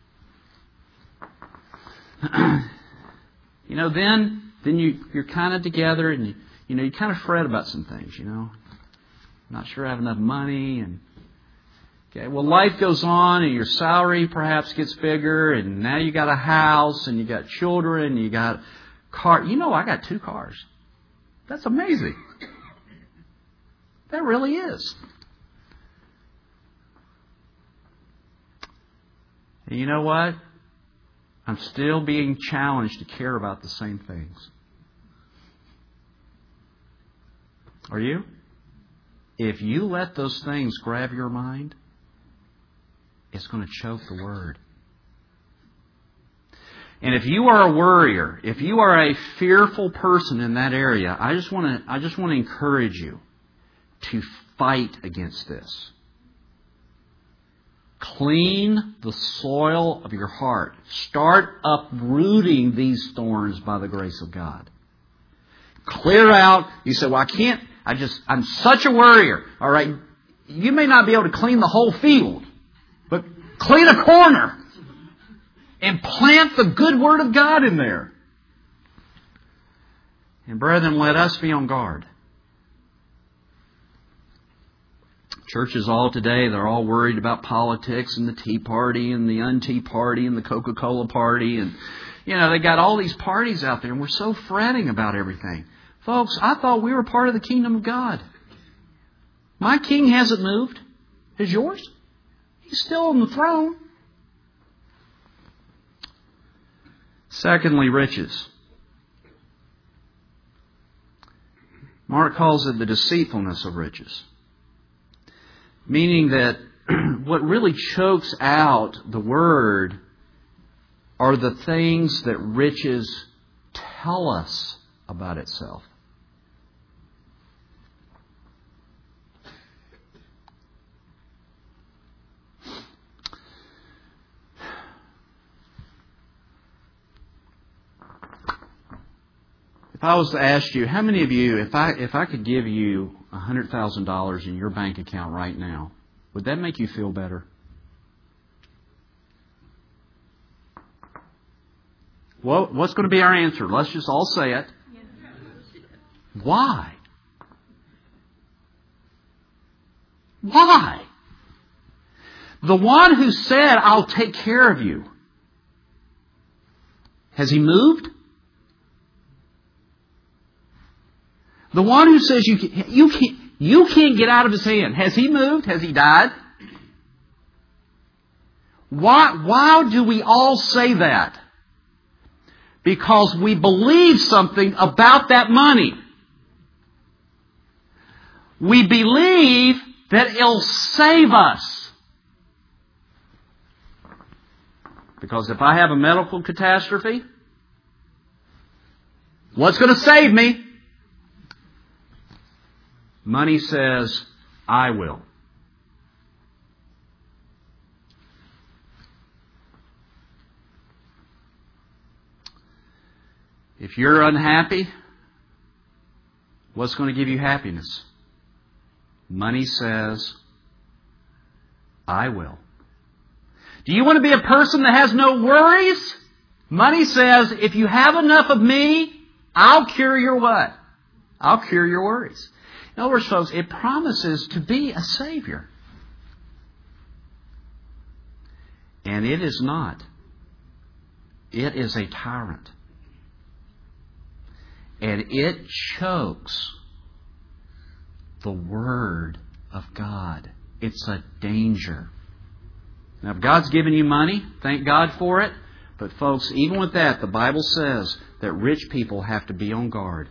Then you're kind of together, and you kind of fret about some things, Not sure I have enough money, and life goes on, and your salary perhaps gets bigger, and now you got a house, and you got children, you got a car. I got 2 cars. That's amazing. That really is. And you know what? I'm still being challenged to care about the same things. Are you? If you let those things grab your mind, it's going to choke the Word. And if you are a worrier, if you are a fearful person in that area, I just want to encourage you to fight against this. Clean the soil of your heart. Start uprooting these thorns by the grace of God. Clear out. You say, well, I'm such a worrier. All right. You may not be able to clean the whole field, but clean a corner and plant the good Word of God in there. And brethren, let us be on guard. Churches all today, they're all worried about politics and the Tea Party and the Un-Tea Party and the Coca-Cola Party. And, they got all these parties out there, and we're so fretting about everything. Folks, I thought we were part of the kingdom of God. My king hasn't moved. Has yours? He's still on the throne. Secondly, riches. Mark calls it the deceitfulness of riches. Meaning that what really chokes out the Word are the things that riches tell us about itself. If I was to ask you, how many of you, if I could give you $100,000 in your bank account right now, would that make you feel better? Well, what's going to be our answer? Let's just all say it. Why? Why? The one who said, I'll take care of you, has He moved? The one who says you can't get out of His hand, has He moved? Has He died? Why do we all say that? Because we believe something about that money. We believe that it'll save us. Because if I have a medical catastrophe, what's going to save me? Money says, I will. If you're unhappy, what's going to give you happiness? Money says, I will. Do you want to be a person that has no worries? Money says, if you have enough of me, I'll cure your what? I'll cure your worries. In other words, folks, it promises to be a Savior. And it is not. It is a tyrant. And it chokes the Word of God. It's a danger. Now, if God's given you money, thank God for it. But folks, even with that, the Bible says that rich people have to be on guard.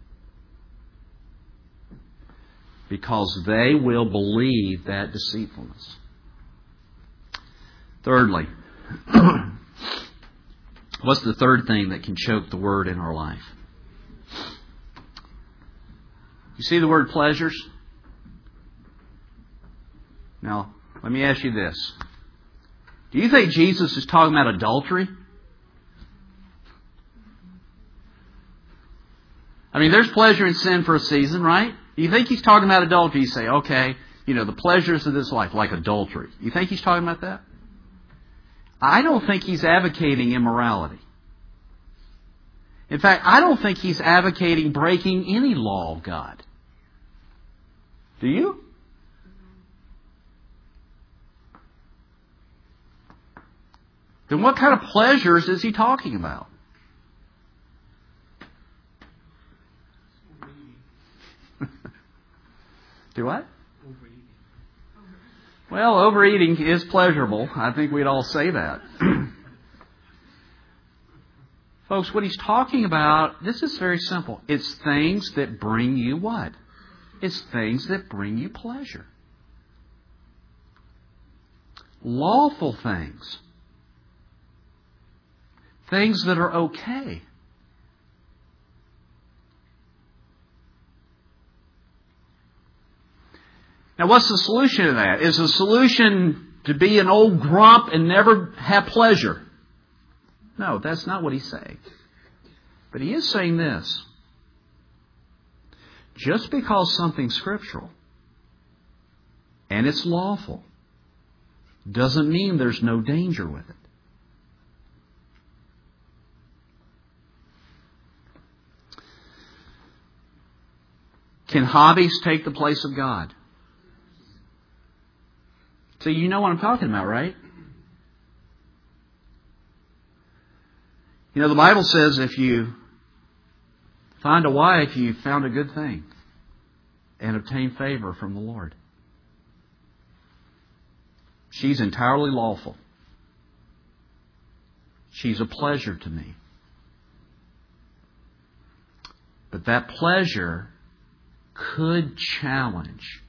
Because they will believe that deceitfulness. Thirdly, what's the third thing that can choke the Word in our life? You see the word pleasures? Now, let me ask you this. Do you think Jesus is talking about adultery? I mean, there's pleasure in sin for a season, right? Do you think He's talking about adultery? You say, okay, the pleasures of this life, like adultery. You think He's talking about that? I don't think He's advocating immorality. In fact, I don't think He's advocating breaking any law of God. Do you? Then what kind of pleasures is He talking about? Do what? Overeating. Well, overeating is pleasurable. I think we'd all say that. Folks, what He's talking about, this is very simple. It's things that bring you what? It's things that bring you pleasure. Lawful things. Things that are okay. Now, what's the solution to that? Is the solution to be an old grump and never have pleasure? No, that's not what He's saying. But He is saying this. Just because something's scriptural and it's lawful doesn't mean there's no danger with it. Can hobbies take the place of God? So you know what I'm talking about, right? The Bible says if you find a wife, you found a good thing and obtain favor from the Lord. She's entirely lawful. She's a pleasure to me. But that pleasure could challenge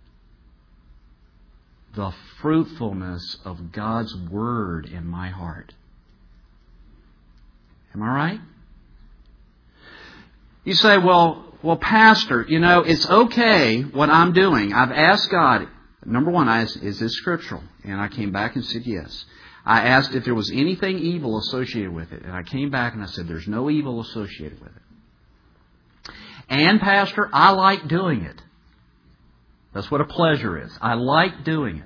the fruitfulness of God's Word in my heart. Am I right? You say, well, Pastor, it's okay what I'm doing. I've asked God, number one, I asked, is this scriptural? And I came back and said yes. I asked if there was anything evil associated with it. And I came back and I said, there's no evil associated with it. And Pastor, I like doing it. That's what a pleasure is. I like doing it.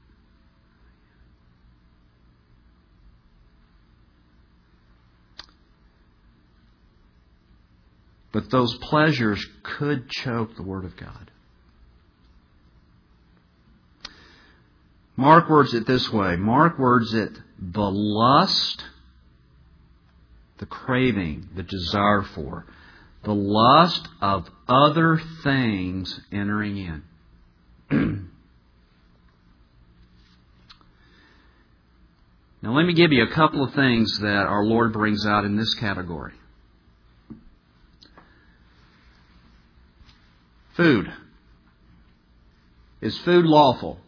But those pleasures could choke the Word of God. Mark words it this way. Mark words it the lust, the craving, the desire for, the lust of other things entering in. Now let me give you a couple of things that our Lord brings out in this category. Food. Is food lawful?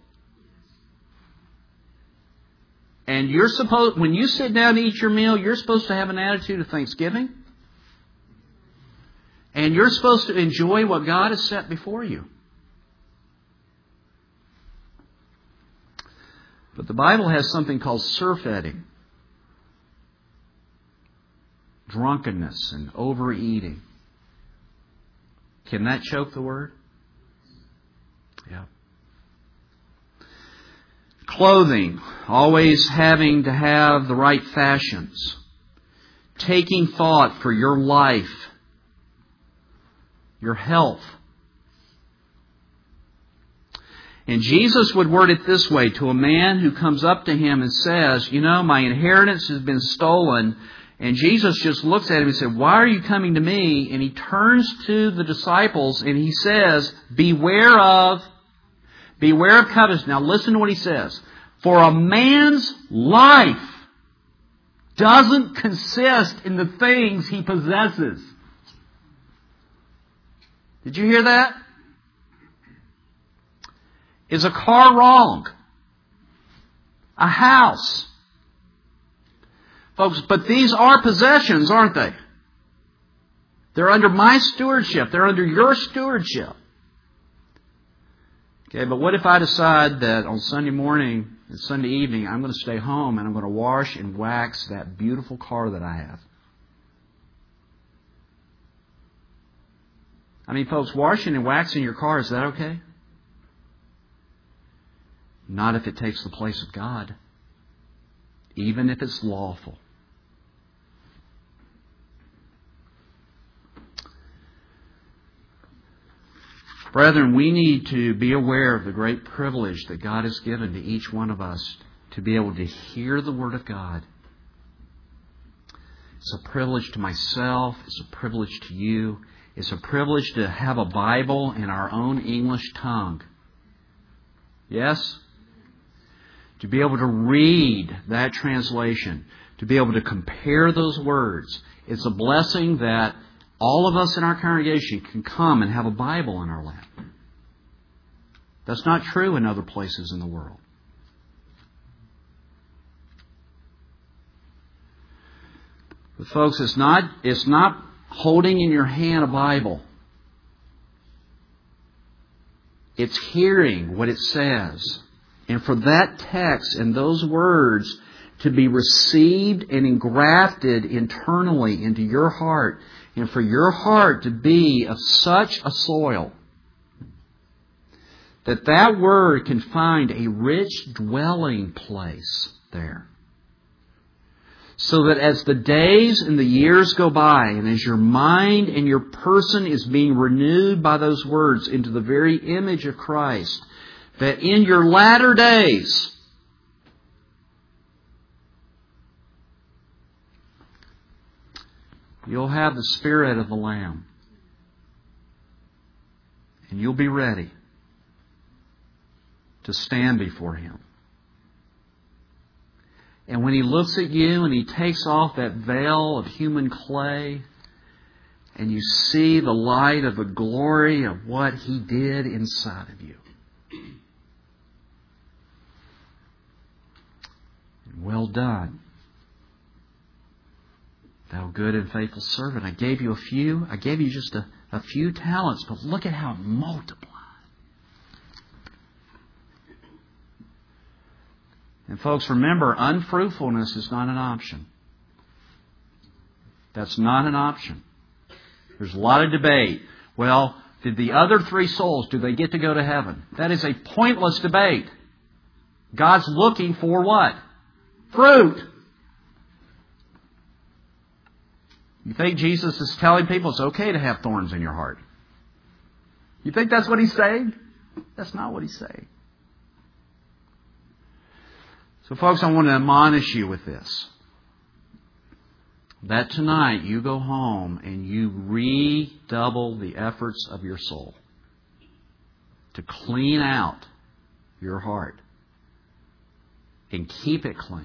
And when you sit down to eat your meal, you're supposed to have an attitude of thanksgiving. And you're supposed to enjoy what God has set before you. But the Bible has something called surfeiting. Drunkenness and overeating. Can that choke the Word? Yeah. Clothing. Always having to have the right fashions. Taking thought for your life. Your health. And Jesus would word it this way to a man who comes up to him and says, you know, my inheritance has been stolen. And Jesus just looks at him and said, why are you coming to me? And He turns to the disciples and He says, beware of covetousness. Now listen to what He says. For a man's life doesn't consist in the things he possesses. Did you hear that? Is a car wrong? A house? Folks, but these are possessions, aren't they? They're under my stewardship. They're under your stewardship. Okay, but what if I decide that on Sunday morning and Sunday evening I'm going to stay home and I'm going to wash and wax that beautiful car that I have? I mean, folks, washing and waxing your car, is that okay? Not if it takes the place of God. Even if it's lawful. Brethren, we need to be aware of the great privilege that God has given to each one of us to be able to hear the Word of God. It's a privilege to myself. It's a privilege to you. It's a privilege to have a Bible in our own English tongue. Yes? To be able to read that translation. To be able to compare those words. It's a blessing that all of us in our congregation can come and have a Bible in our lap. That's not true in other places in the world. But folks, it's not holding in your hand a Bible. It's hearing what it says. And for that text and those words to be received and engrafted internally into your heart, and for your heart to be of such a soil that that word can find a rich dwelling place there. So that as the days and the years go by, and as your mind and your person is being renewed by those words into the very image of Christ, that in your latter days, you'll have the Spirit of the Lamb. And you'll be ready to stand before Him. And when He looks at you and He takes off that veil of human clay, and you see the light of the glory of what He did inside of you. Well done, thou good and faithful servant. I gave you just a few talents, but look at how it multiplied. And folks, remember, unfruitfulness is not an option. That's not an option. There's a lot of debate. Well, did the other 3 souls, do they get to go to heaven? That is a pointless debate. God's looking for what? Fruit. You think Jesus is telling people it's okay to have thorns in your heart? You think that's what He's saying? That's not what He's saying. So folks, I want to admonish you with this. That tonight you go home and you redouble the efforts of your soul to clean out your heart and keep it clean.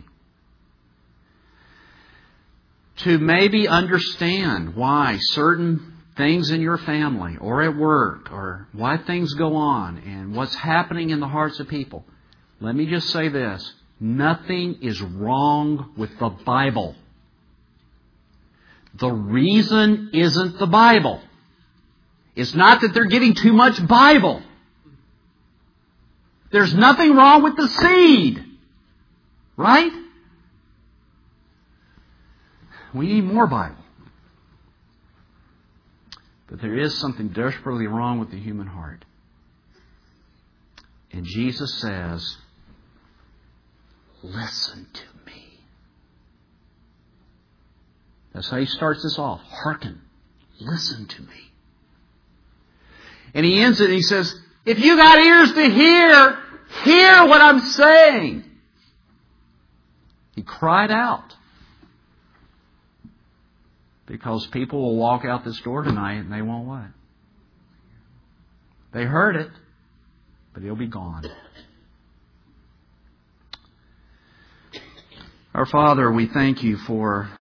To maybe understand why certain things in your family or at work or why things go on and what's happening in the hearts of people. Let me just say this. Nothing is wrong with the Bible. The reason isn't the Bible. It's not that they're getting too much Bible. There's nothing wrong with the seed. Right? We need more Bible. But there is something desperately wrong with the human heart. And Jesus says, listen to me. That's how He starts this off. Hearken. Listen to me. And He ends it and He says, If you got ears to hear, hear what I'm saying. He cried out. Because people will walk out this door tonight and they won't what? They heard it, but it'll be gone. Our Father, we thank You for